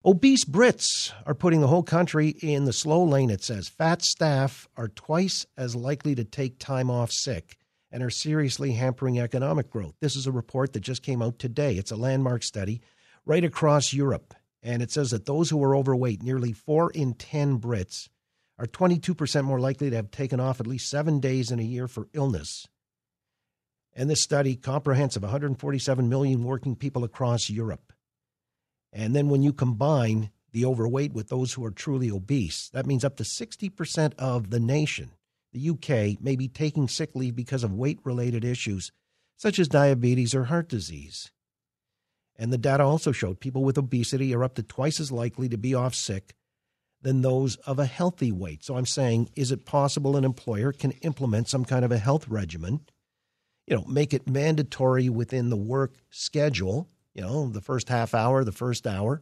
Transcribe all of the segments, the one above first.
Obese Brits are putting the whole country in the slow lane, it says. Fat staff are twice as likely to take time off sick and are seriously hampering economic growth. This is a report that just came out today. It's a landmark study right across Europe. And it says that those who are overweight, nearly 4 in 10 Brits, are 22% more likely to have taken off at least 7 days in a year for illness. And this study, comprehensive, 147 million working people across Europe. And then when you combine the overweight with those who are truly obese, that means up to 60% of the nation, the UK, may be taking sick leave because of weight-related issues, such as diabetes or heart disease. And the data also showed people with obesity are up to twice as likely to be off sick than those of a healthy weight. So I'm saying, is it possible an employer can implement some kind of a health regimen, make it mandatory within the work schedule, the first half hour, the first hour?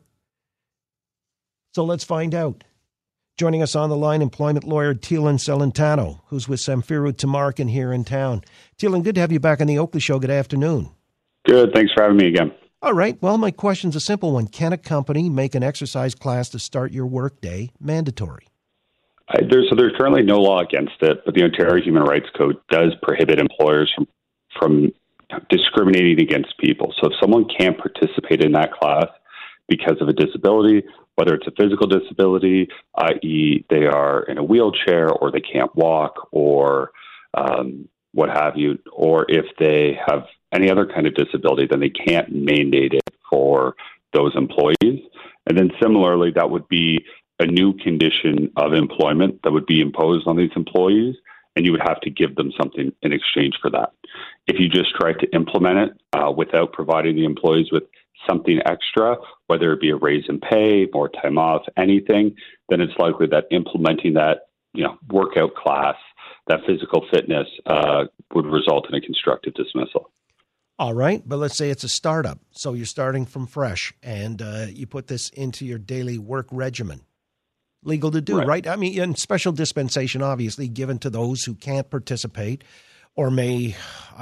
So let's find out. Joining us on the line, employment lawyer Teelan Celentano, who's with Samfiru Tamarkin here in town. Teelan, good to have you back on the Oakley Show. Good afternoon. Good. Thanks for having me again. All right. Well, my question's a simple one. Can a company make an exercise class to start your workday mandatory? There's currently no law against it, but the Ontario Human Rights Code does prohibit employers from discriminating against people. So if someone can't participate in that class because of a disability, whether it's a physical disability, i.e. they are in a wheelchair or they can't walk or what have you, or if they have any other kind of disability, then they can't mandate it for those employees. And then similarly, that would be a new condition of employment that would be imposed on these employees, and you would have to give them something in exchange for that. If you just try to implement it without providing the employees with something extra, whether it be a raise in pay, more time off, anything, then it's likely that implementing that workout class, that physical fitness would result in a constructive dismissal. All right, but let's say it's a startup. So you're starting from fresh and you put this into your daily work regimen. Legal to do, right? I mean, and special dispensation, obviously, given to those who can't participate or may,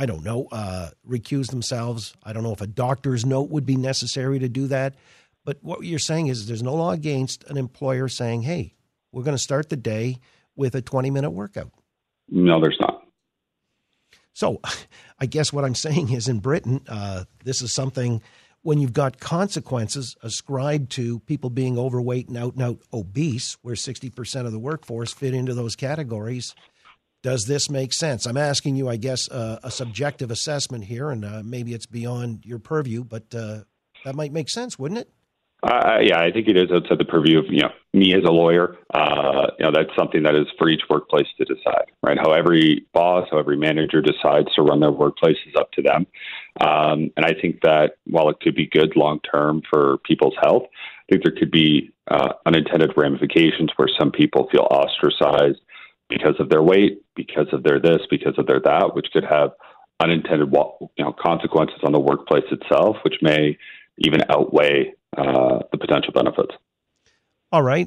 recuse themselves. I don't know if a doctor's note would be necessary to do that. But what you're saying is there's no law against an employer saying, hey, we're going to start the day with a 20-minute workout. No, there's not. So I guess what I'm saying is in Britain, this is something when you've got consequences ascribed to people being overweight and out obese, where 60% of the workforce fit into those categories. Does this make sense? I'm asking you, I guess, a subjective assessment here, and maybe it's beyond your purview, but that might make sense, wouldn't it? Yeah, I think it is outside the purview of me as a lawyer. That's something that is for each workplace to decide, right? How every boss, how every manager decides to run their workplace is up to them. And I think that while it could be good long term for people's health, I think there could be unintended ramifications where some people feel ostracized because of their weight, because of their this, because of their that, which could have unintended consequences on the workplace itself, which may even outweigh the potential benefits. All right.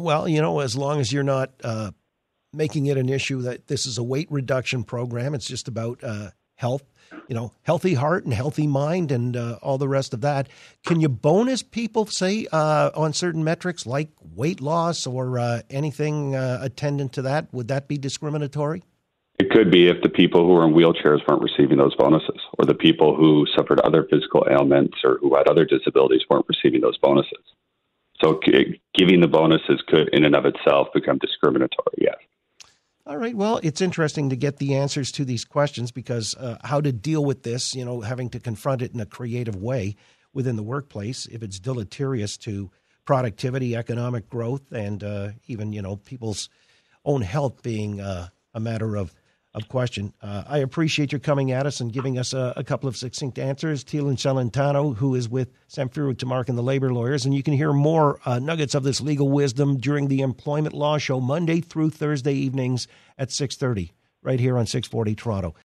As long as you're not making it an issue that this is a weight reduction program, it's just about health, healthy heart and healthy mind and all the rest of that. Can you bonus people, say, on certain metrics like weight loss or anything attendant to that? Would that be discriminatory? It could be if the people who are in wheelchairs weren't receiving those bonuses, or the people who suffered other physical ailments or who had other disabilities weren't receiving those bonuses. So giving the bonuses could in and of itself become discriminatory, yes. All right. Well, it's interesting to get the answers to these questions because how to deal with this, having to confront it in a creative way within the workplace, if it's deleterious to productivity, economic growth, and even, people's own health being a matter of question. I appreciate your coming at us and giving us a couple of succinct answers. Teelan Celentano, who is with Samfiru Tamarkin, the labor lawyers, and you can hear more nuggets of this legal wisdom during the Employment Law Show Monday through Thursday evenings at 6:30, right here on 640 Toronto.